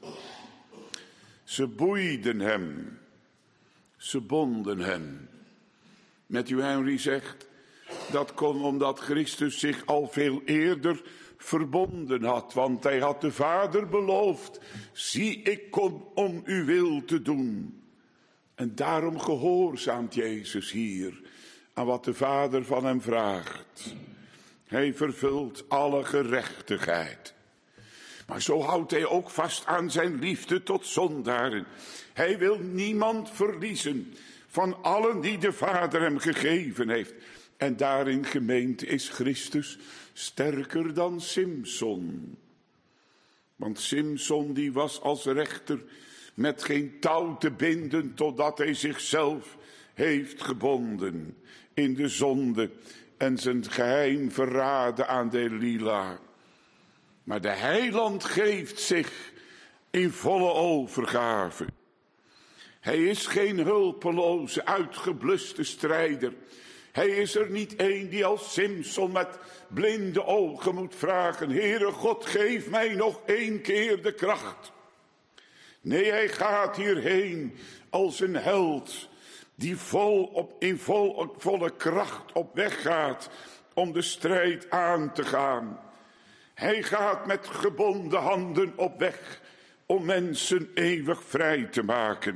Speaker 1: Ze boeiden hem. Ze bonden hem. Matthew Henry zegt, dat kon omdat Christus zich al veel eerder verbonden had. Want hij had de Vader beloofd, zie, ik kom om uw wil te doen. En daarom gehoorzaamt Jezus hier aan wat de Vader van hem vraagt. Hij vervult alle gerechtigheid. Maar zo houdt hij ook vast aan zijn liefde tot zondaren. Hij wil niemand verliezen van allen die de Vader hem gegeven heeft. En daarin gemeend is Christus sterker dan Simson. Want Simson die was als rechter met geen touw te binden totdat hij zichzelf heeft gebonden in de zonde en zijn geheim verraden aan Delila. Maar de heiland geeft zich in volle overgave. Hij is geen hulpeloze, uitgebluste strijder. Hij is er niet een die als Simson met blinde ogen moet vragen, Heere God, geef mij nog 1 keer de kracht. Nee, hij gaat hierheen als een held die in volle kracht op weg gaat om de strijd aan te gaan. Hij gaat met gebonden handen op weg om mensen eeuwig vrij te maken.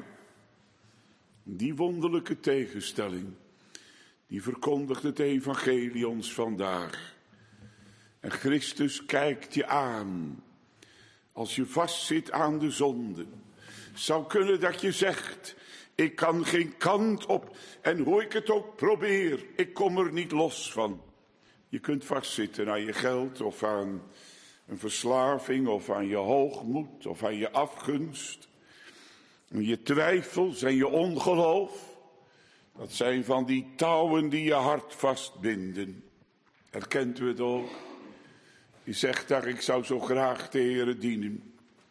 Speaker 1: Die wonderlijke tegenstelling, die verkondigt het evangelie ons vandaag. En Christus kijkt je aan als je vastzit aan de zonde. Zou kunnen dat je zegt, ik kan geen kant op en hoe ik het ook probeer, ik kom er niet los van. Je kunt vastzitten aan je geld of aan een verslaving of aan je hoogmoed of aan je afgunst. Je twijfels en je ongeloof, dat zijn van die touwen die je hart vastbinden. Herkent u het ook? Je zegt daar, ik zou zo graag de Heere dienen.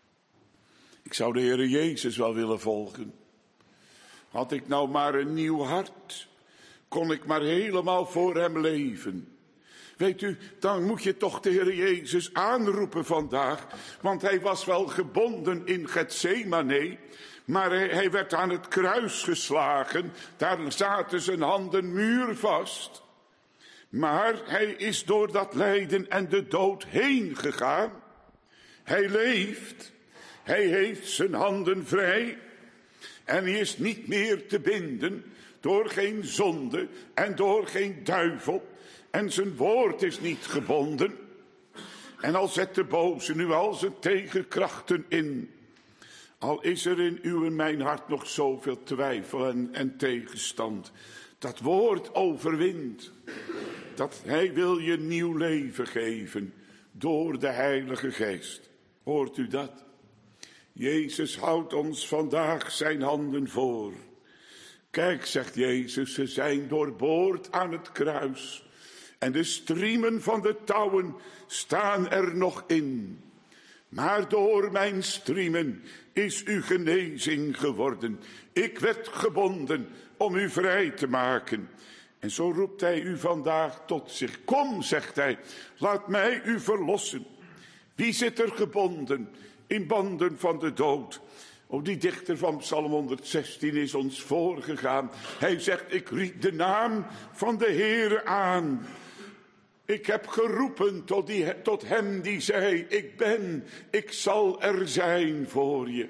Speaker 1: Ik zou de Heere Jezus wel willen volgen. Had ik nou maar een nieuw hart, kon ik maar helemaal voor hem leven. Weet u, dan moet je toch de Heer Jezus aanroepen vandaag. Want hij was wel gebonden in Getsemane, maar hij werd aan het kruis geslagen. Daar zaten zijn handen muurvast. Maar hij is door dat lijden en de dood heen gegaan. Hij leeft. Hij heeft zijn handen vrij. En hij is niet meer te binden door geen zonde en door geen duivel. En zijn woord is niet gebonden. En al zet de boze nu al zijn tegenkrachten in. Al is er in uw en mijn hart nog zoveel twijfel en tegenstand. Dat woord overwint. Dat hij wil je nieuw leven geven door de Heilige Geest. Hoort u dat? Jezus houdt ons vandaag zijn handen voor. Kijk, zegt Jezus, ze zijn doorboord aan het kruis. En de striemen van de touwen staan er nog in. Maar door mijn striemen is uw genezing geworden. Ik werd gebonden om u vrij te maken. En zo roept hij u vandaag tot zich. Kom, zegt hij, laat mij u verlossen. Wie zit er gebonden in banden van de dood? Die dichter van Psalm 116 is ons voorgegaan. Hij zegt, ik riep de naam van de Heere aan. Ik heb geroepen tot hem die zei, ik zal er zijn voor je.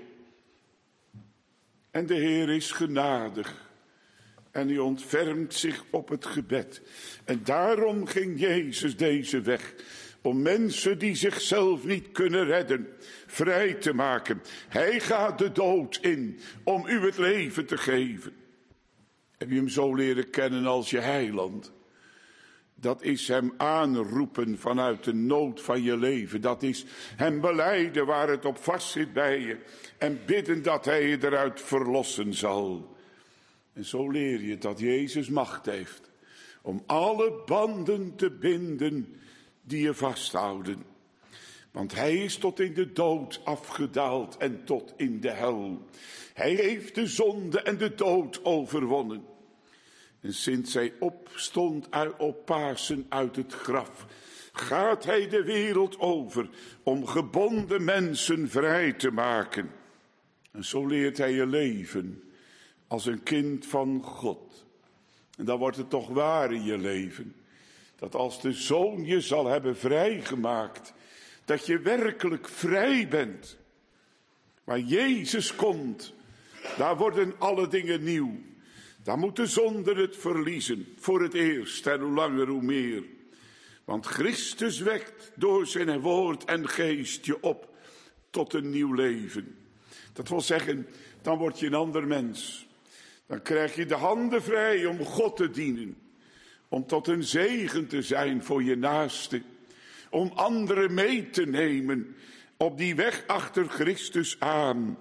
Speaker 1: En de Heer is genadig. En hij ontfermt zich op het gebed. En daarom ging Jezus deze weg. Om mensen die zichzelf niet kunnen redden, vrij te maken. Hij gaat de dood in om u het leven te geven. Heb je hem zo leren kennen als je heiland? Dat is hem aanroepen vanuit de nood van je leven. Dat is hem belijden waar het op vast zit bij je. En bidden dat hij je eruit verlossen zal. En zo leer je dat Jezus macht heeft om alle banden te binden die je vasthouden. Want hij is tot in de dood afgedaald en tot in de hel. Hij heeft de zonde en de dood overwonnen. En sinds hij opstond op Pasen uit het graf, gaat hij de wereld over om gebonden mensen vrij te maken. En zo leert hij je leven als een kind van God. En dan wordt het toch waar in je leven. Dat als de Zoon je zal hebben vrijgemaakt, dat je werkelijk vrij bent. Waar Jezus komt, daar worden alle dingen nieuw. Daar moet de zonde het verliezen, voor het eerst en hoe langer hoe meer. Want Christus wekt door zijn woord en geest je op tot een nieuw leven. Dat wil zeggen, dan word je een ander mens. Dan krijg je de handen vrij om God te dienen. Om tot een zegen te zijn voor je naaste. Om anderen mee te nemen op die weg achter Christus aan.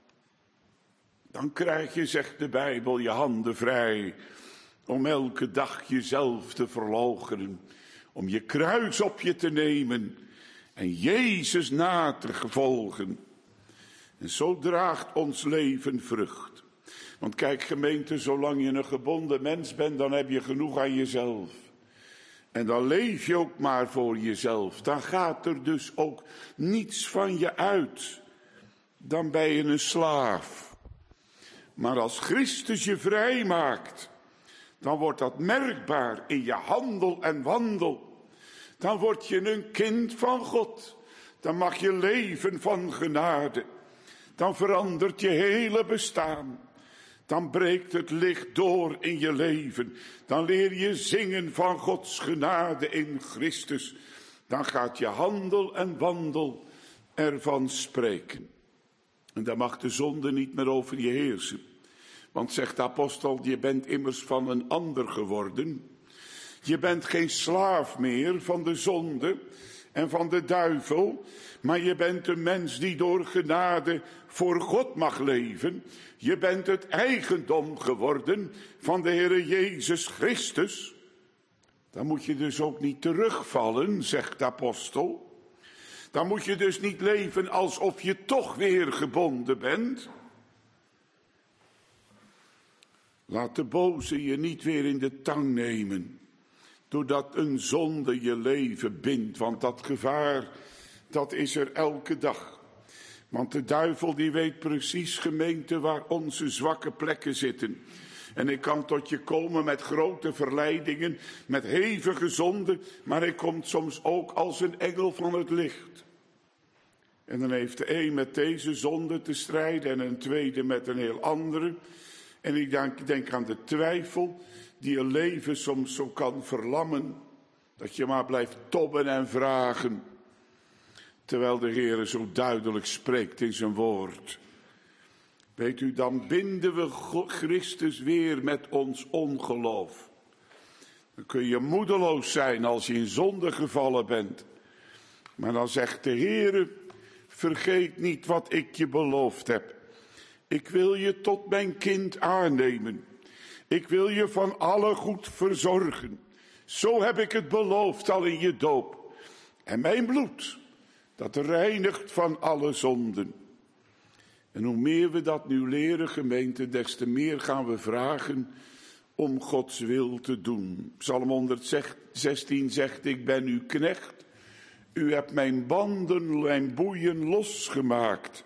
Speaker 1: Dan krijg je, zegt de Bijbel, je handen vrij. Om elke dag jezelf te verloochenen. Om je kruis op je te nemen. En Jezus na te volgen. En zo draagt ons leven vrucht. Want kijk gemeente, zolang je een gebonden mens bent, dan heb je genoeg aan jezelf. En dan leef je ook maar voor jezelf. Dan gaat er dus ook niets van je uit. Dan ben je een slaaf. Maar als Christus je vrij maakt, dan wordt dat merkbaar in je handel en wandel. Dan word je een kind van God. Dan mag je leven van genade. Dan verandert je hele bestaan. Dan breekt het licht door in je leven. Dan leer je zingen van Gods genade in Christus. Dan gaat je handel en wandel ervan spreken. En dan mag de zonde niet meer over je heersen. Want zegt de apostel, je bent immers van een ander geworden. Je bent geen slaaf meer van de zonde en van de duivel, maar je bent een mens die door genade voor God mag leven. Je bent het eigendom geworden van de Heere Jezus Christus. Dan moet je dus ook niet terugvallen, zegt de apostel. Dan moet je dus niet leven alsof je toch weer gebonden bent. Laat de boze je niet weer in de tang nemen, doordat een zonde je leven bindt. Want dat gevaar, dat is er elke dag. Want de duivel die weet precies, gemeente, waar onze zwakke plekken zitten. En hij kan tot je komen met grote verleidingen, met hevige zonden, maar hij komt soms ook als een engel van het licht. En dan heeft de een met deze zonde te strijden en een tweede met een heel andere. En ik denk aan de twijfel die je leven soms zo kan verlammen, dat je maar blijft tobben en vragen, terwijl de Heere zo duidelijk spreekt in zijn woord. Weet u, dan binden we Christus weer met ons ongeloof. Dan kun je moedeloos zijn als je in zonde gevallen bent. Maar dan zegt de Heere, vergeet niet wat ik je beloofd heb. Ik wil je tot mijn kind aannemen. Ik wil je van alle goed verzorgen. Zo heb ik het beloofd al in je doop. En mijn bloed, dat reinigt van alle zonden. En hoe meer we dat nu leren, gemeente, des te meer gaan we vragen om Gods wil te doen. Psalm 116 zegt, ik ben uw knecht. U hebt mijn banden, mijn boeien losgemaakt.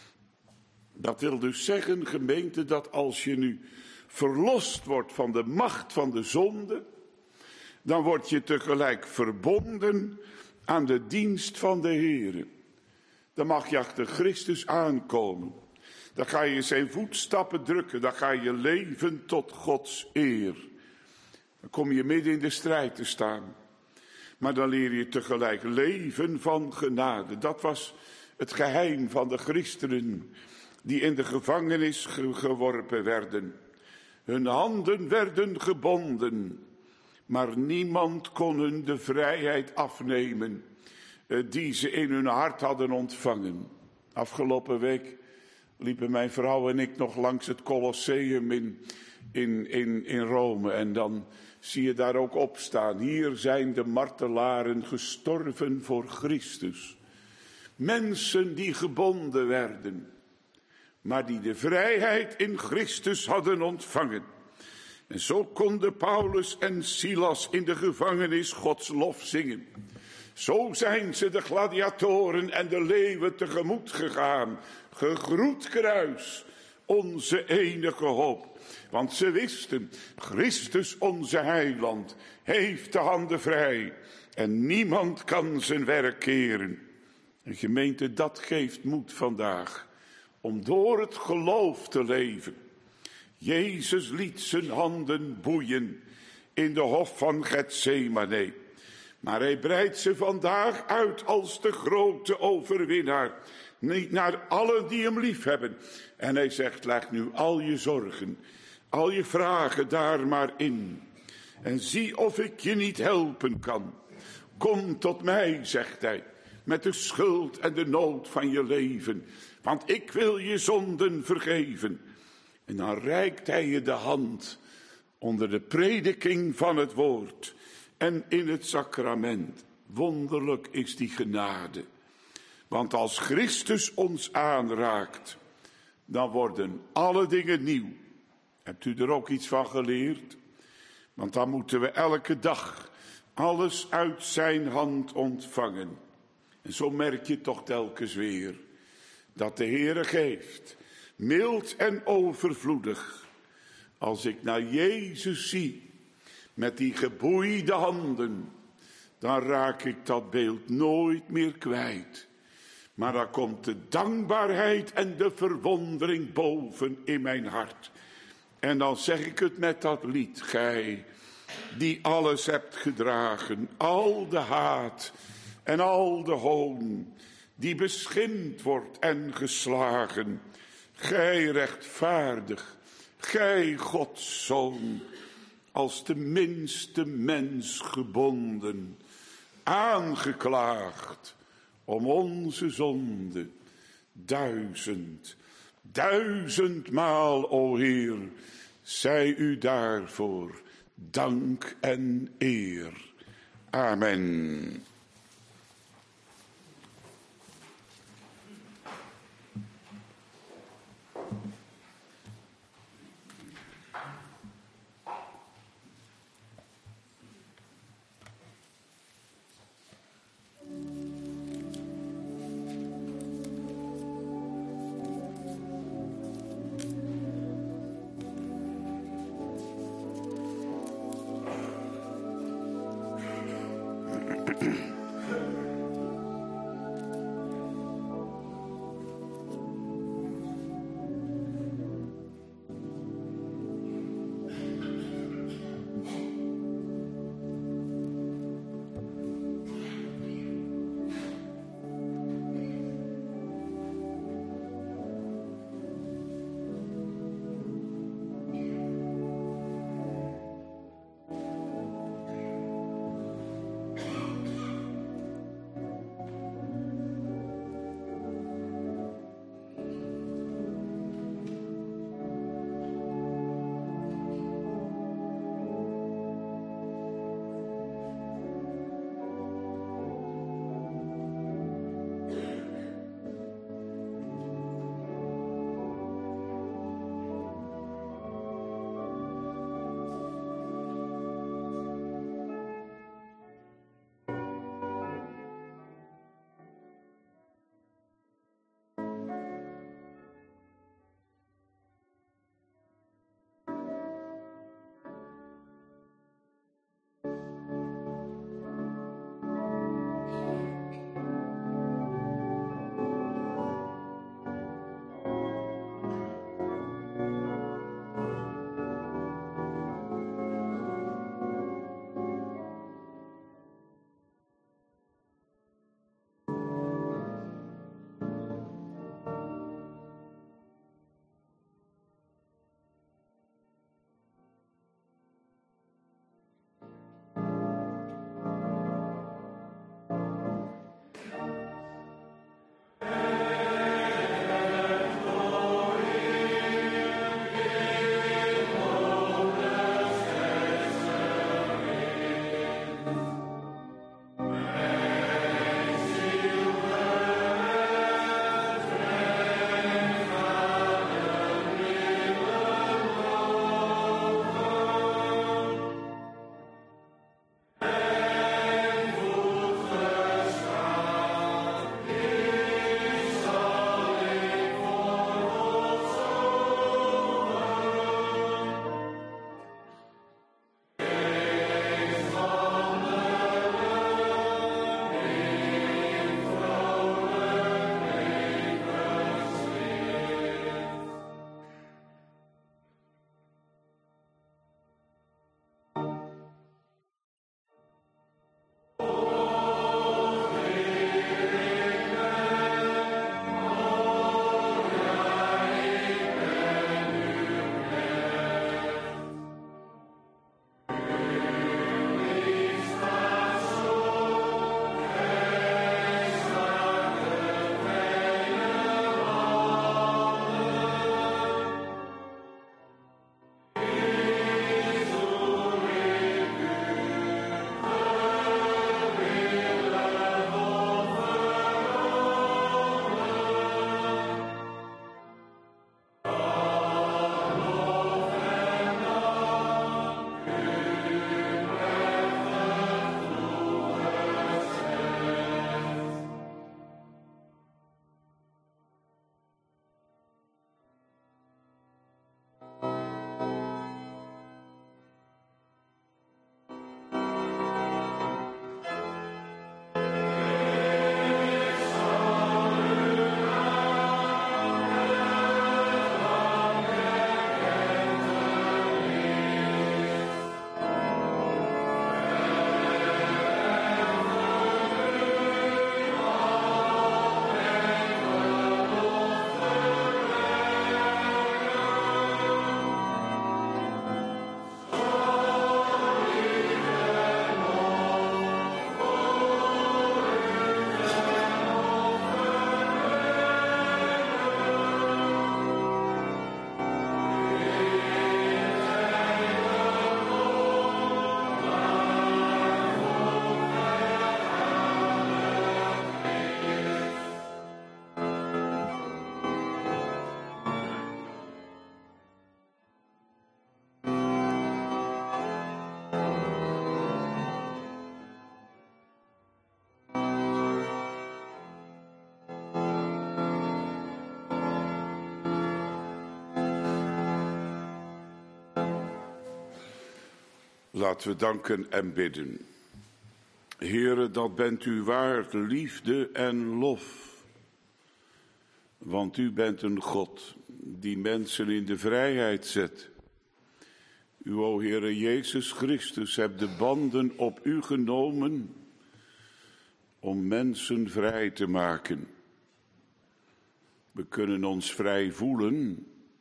Speaker 1: Dat wil dus zeggen, gemeente, dat als je nu verlost wordt van de macht van de zonde, dan word je tegelijk verbonden aan de dienst van de Heere. Dan mag je achter Christus aankomen. Dan ga je zijn voetstappen drukken. Dan ga je leven tot Gods eer. Dan kom je midden in de strijd te staan. Maar dan leer je tegelijk leven van genade. Dat was het geheim van de christenen die in de gevangenis geworpen werden. Hun handen werden gebonden, maar niemand kon hun de vrijheid afnemen die ze in hun hart hadden ontvangen. Afgelopen week liepen mijn vrouw en ik nog langs het Colosseum in Rome. En dan zie je daar ook op staan. Hier zijn de martelaren gestorven voor Christus. Mensen die gebonden werden, maar die de vrijheid in Christus hadden ontvangen. En zo konden Paulus en Silas in de gevangenis Gods lof zingen. Zo zijn ze de gladiatoren en de leeuwen tegemoet gegaan. Gegroet kruis, onze enige hoop. Want ze wisten, Christus onze heiland heeft de handen vrij. En niemand kan zijn werk keren. En gemeente, dat geeft moed vandaag. Om door het geloof te leven. Jezus liet zijn handen boeien in de hof van Getsemane. Maar hij breidt ze vandaag uit als de grote overwinnaar. Niet naar allen die hem lief hebben. En hij zegt, leg nu al je zorgen, al je vragen daar maar in. En zie of ik je niet helpen kan. Kom tot mij, zegt hij, met de schuld en de nood van je leven. Want ik wil je zonden vergeven. En dan reikt hij je de hand onder de prediking van het woord en in het sacrament. Wonderlijk is die genade. Want als Christus ons aanraakt, dan worden alle dingen nieuw. Hebt u er ook iets van geleerd? Want dan moeten we elke dag alles uit zijn hand ontvangen. En zo merk je toch telkens weer dat de Heere geeft, mild en overvloedig. Als ik naar Jezus zie, met die geboeide handen, dan raak ik dat beeld nooit meer kwijt. Maar dan komt de dankbaarheid en de verwondering boven in mijn hart. En dan zeg ik het met dat lied, gij die alles hebt gedragen, al de haat en al de hoon, die beschimpt wordt en geslagen. Gij rechtvaardig, gij Gods zoon, als de minste mens gebonden aangeklaagd om onze zonde. 1000maal, o Heer, zij u daarvoor dank en eer. Amen. Laten we danken en bidden. Heere, dat bent u waard, liefde en lof. Want u bent een God die mensen in de vrijheid zet. U, o Heere Jezus Christus, hebt de banden op u genomen om mensen vrij te maken. We kunnen ons vrij voelen,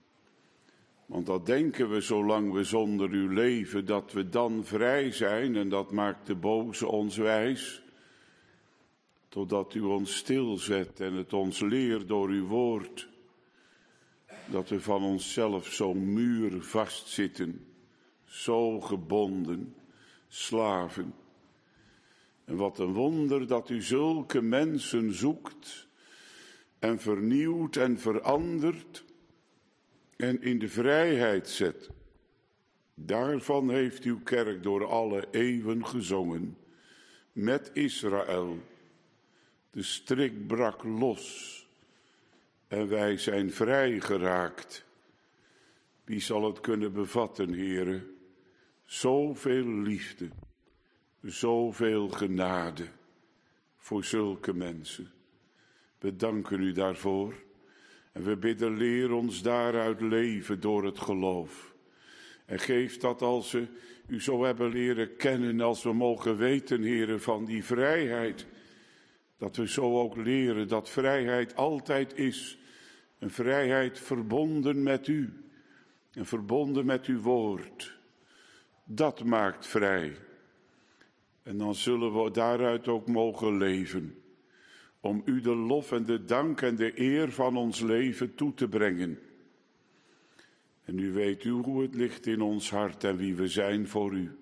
Speaker 1: want dat denken we zolang we zonder u leven, dat we dan vrij zijn en dat maakt de boze ons wijs. Totdat u ons stilzet en het ons leert door uw woord, dat we van onszelf zo muur vastzitten, zo gebonden, slaven. En wat een wonder dat u zulke mensen zoekt en vernieuwt en verandert en in de vrijheid zet. Daarvan heeft uw kerk door alle eeuwen gezongen, met Israël. De strik brak los en wij zijn vrij geraakt. Wie zal het kunnen bevatten, Heere? Zoveel liefde, zoveel genade voor zulke mensen. We danken u daarvoor en we bidden, leer ons daaruit leven door het geloof. En geef dat als we u zo hebben leren kennen, als we mogen weten, Heere, van die vrijheid, dat we zo ook leren dat vrijheid altijd is. Een vrijheid verbonden met u en verbonden met uw woord. Dat maakt vrij. En dan zullen we daaruit ook mogen leven. Om u de lof en de dank en de eer van ons leven toe te brengen. En u weet hoe het ligt in ons hart en wie we zijn voor u.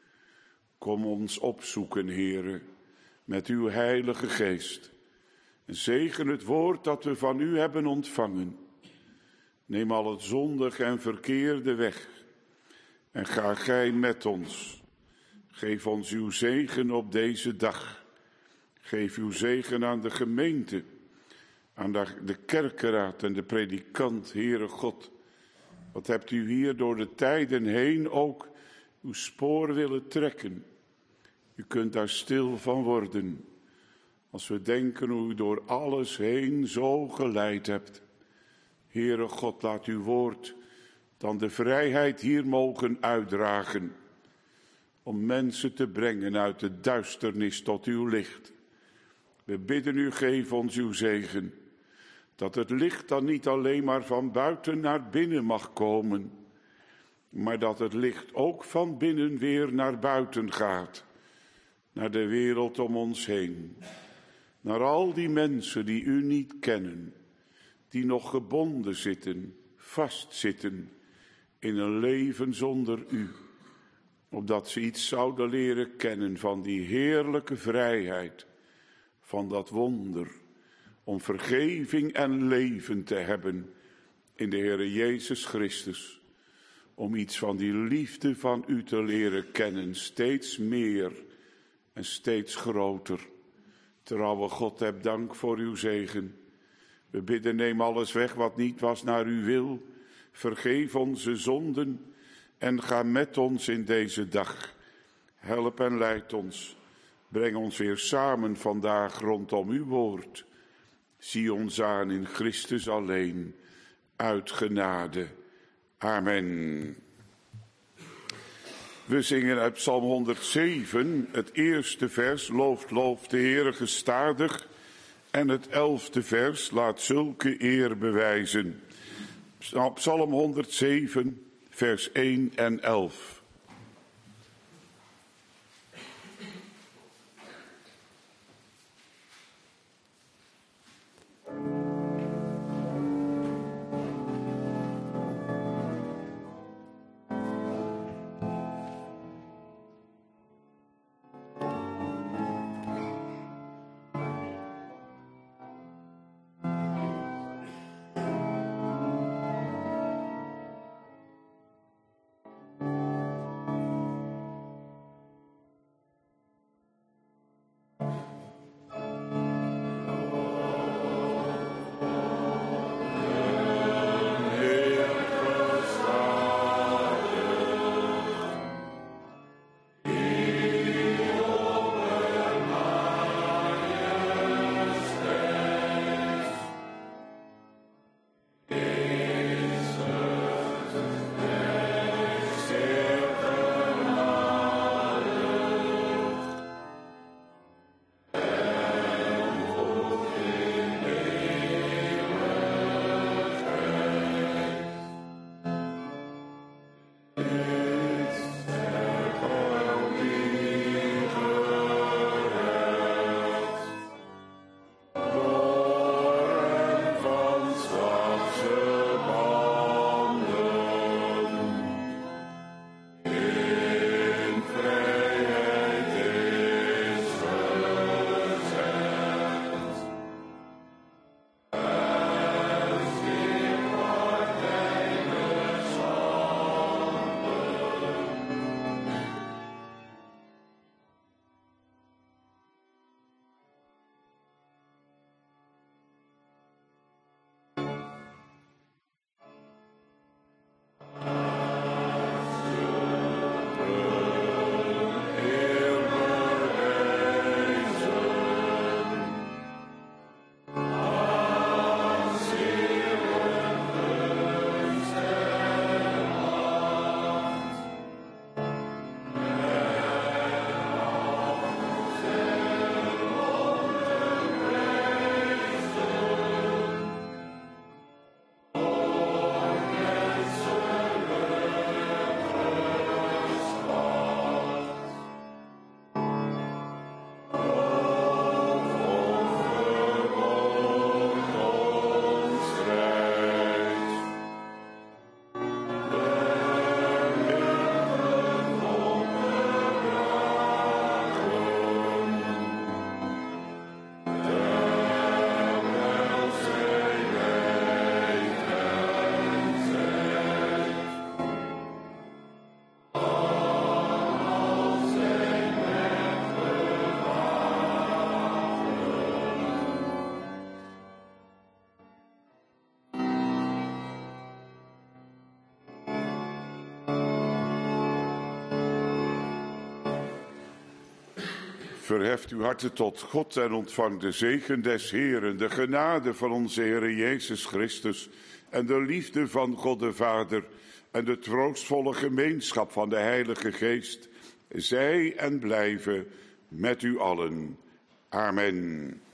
Speaker 1: Kom ons opzoeken, Heere, met uw heilige geest. En zegen het woord dat we van u hebben ontvangen. Neem al het zondige en verkeerde weg. En ga gij met ons. Geef ons uw zegen op deze dag. Geef uw zegen aan de gemeente, aan de kerkeraad en de predikant, Heere God. Wat hebt u hier door de tijden heen ook uw spoor willen trekken. U kunt daar stil van worden, als we denken hoe u door alles heen zo geleid hebt. Heere God, laat uw woord dan de vrijheid hier mogen uitdragen, om mensen te brengen uit de duisternis tot uw licht. We bidden u, geef ons uw zegen, dat het licht dan niet alleen maar van buiten naar binnen mag komen, maar dat het licht ook van binnen weer naar buiten gaat, naar de wereld om ons heen, naar al die mensen die u niet kennen, die nog gebonden zitten, vastzitten in een leven zonder u, opdat ze iets zouden leren kennen van die heerlijke vrijheid, van dat wonder, om vergeving en leven te hebben in de Heere Jezus Christus, om iets van die liefde van u te leren kennen, steeds meer en steeds groter. Trouwe God, heb dank voor uw zegen. We bidden, neem alles weg wat niet was naar uw wil, vergeef onze zonden en ga met ons in deze dag. Help en leid ons. Breng ons weer samen vandaag rondom uw woord. Zie ons aan in Christus alleen, uit genade. Amen. We zingen uit Psalm 107, het eerste vers, looft de Heere gestadig. En het 11e vers, laat zulke eer bewijzen. Psalm 107, vers 1 en 11. Verheft uw harten tot God en ontvang de zegen des Heeren, de genade van onze Heere Jezus Christus en de liefde van God de Vader en de troostvolle gemeenschap van de Heilige Geest, zij en blijven met u allen. Amen.